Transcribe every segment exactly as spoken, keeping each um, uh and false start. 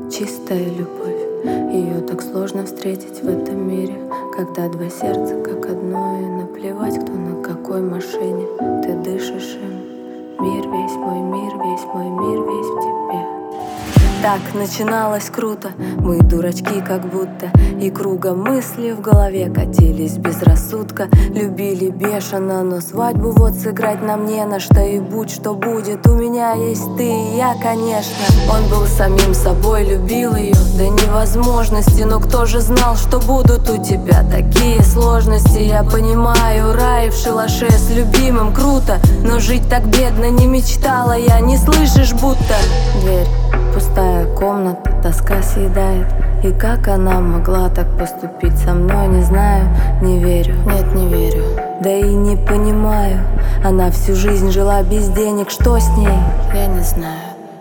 Чистая любовь, ее так сложно встретить в этом мире, когда два сердца как одно, и наплевать, кто на какой машине. Ты дышишь им, мир весь мой мир, весь мой мир, весь в тебе. Так начиналось круто, мы дурачки как будто, и кругом мысли в голове катились без рассудка. Любили бешено, но свадьбу вот сыграть нам не на что. И будь что будет, у меня есть ты и я, конечно. Он был самим собой, любил ее до невозможности, но кто же знал, что будут у тебя такие сложности? Я понимаю, рай в шалаше с любимым круто, но жить так бедно не мечтала я, не слышишь будто. Дверь пустая, комната, тоска съедает. И как она могла так поступить со мной, не знаю, не верю, нет, не верю. Да и не понимаю, она всю жизнь жила без денег, что с ней, я не знаю.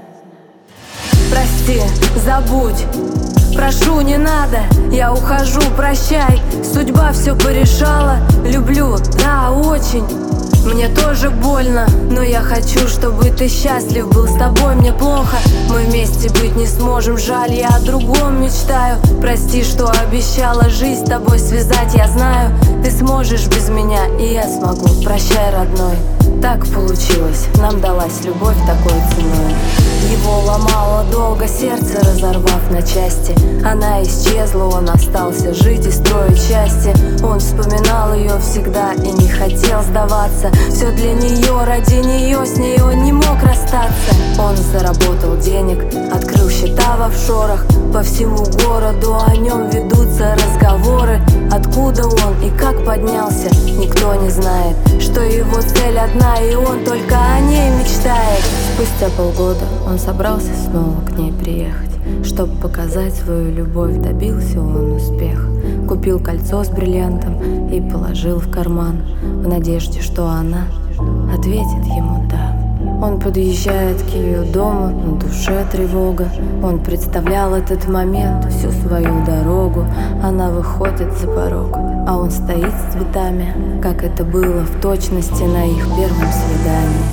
Прости, забудь, прошу, не надо, я ухожу, прощай. Судьба все порешала, люблю, да, очень. Мне тоже больно, но я хочу, чтобы ты счастлив был. С тобой мне плохо, мы вместе быть не сможем. Жаль, я о другом мечтаю. Прости, что обещала жизнь с тобой связать. Я знаю, ты сможешь без меня, и я смогу. Прощай, родной. Так получилось, нам далась любовь такой ценой. Его ломало долго сердце, разорвав на части. Она исчезла, он остался жить и строить счастье. Он вспоминал ее всегда и не хотел сдаваться. Все для нее, ради нее, с ней он не мог расстаться. Он заработал денег, открыл счета в офшорах. По всему городу о нем ведутся разговоры. Откуда он и как поднялся, никто не знает. Что его цель одна, и он только о ней мечтает. Спустя полгода он собрался снова к ней приехать, чтоб показать свою любовь, добился он успеха. Купил кольцо с бриллиантом и положил в карман, в надежде, что она ответит ему «да». Он подъезжает к ее дому, на душе тревога. Он представлял этот момент, всю свою дорогу. Она выходит за порог, а он стоит с цветами, как это было в точности на их первом свидании.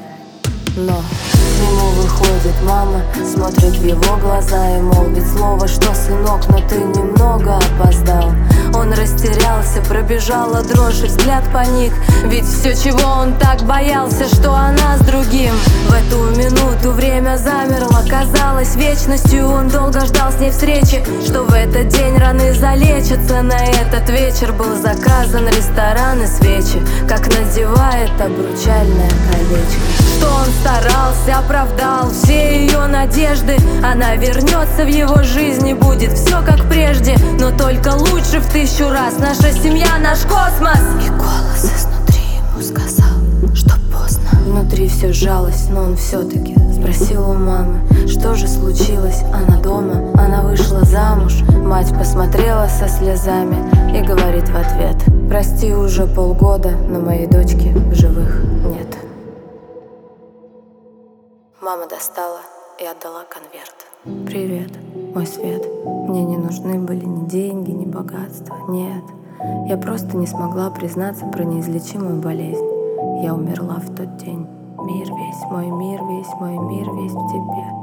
Но к нему выходит мама, смотрит в его глаза и молвит слово, что «сынок, но ты немного опоздал». Он растерялся, пробежала дрожь и взгляд паник. Ведь все, чего он так боялся, что она с другим. В эту минуту время замерло, казалось вечностью. Он долго ждал с ней встречи, что в этот день раны залечатся. На этот вечер был заказан ресторан и свечи, как надевает обручальное колечко. Что он старался, оправдал все ее надежды. Она вернется в его жизнь и будет все как прежде, но только лучше в тысячу раз. Наша семья, наш космос. И голос изнутри ему сказал, что поздно. Внутри все сжалось, но он все-таки спросил у мамы, что же случилось. Она дома, она вышла замуж. Мать посмотрела со слезами и говорит в ответ: прости, уже полгода, но моей дочки в живых нет. Мама достала и отдала конверт. Привет, мой свет. Мне не нужны были ни деньги, ни богатство. Нет, я просто не смогла признаться про неизлечимую болезнь. Я умерла в тот день. Мир весь, мой мир весь, мой мир весь в тебе.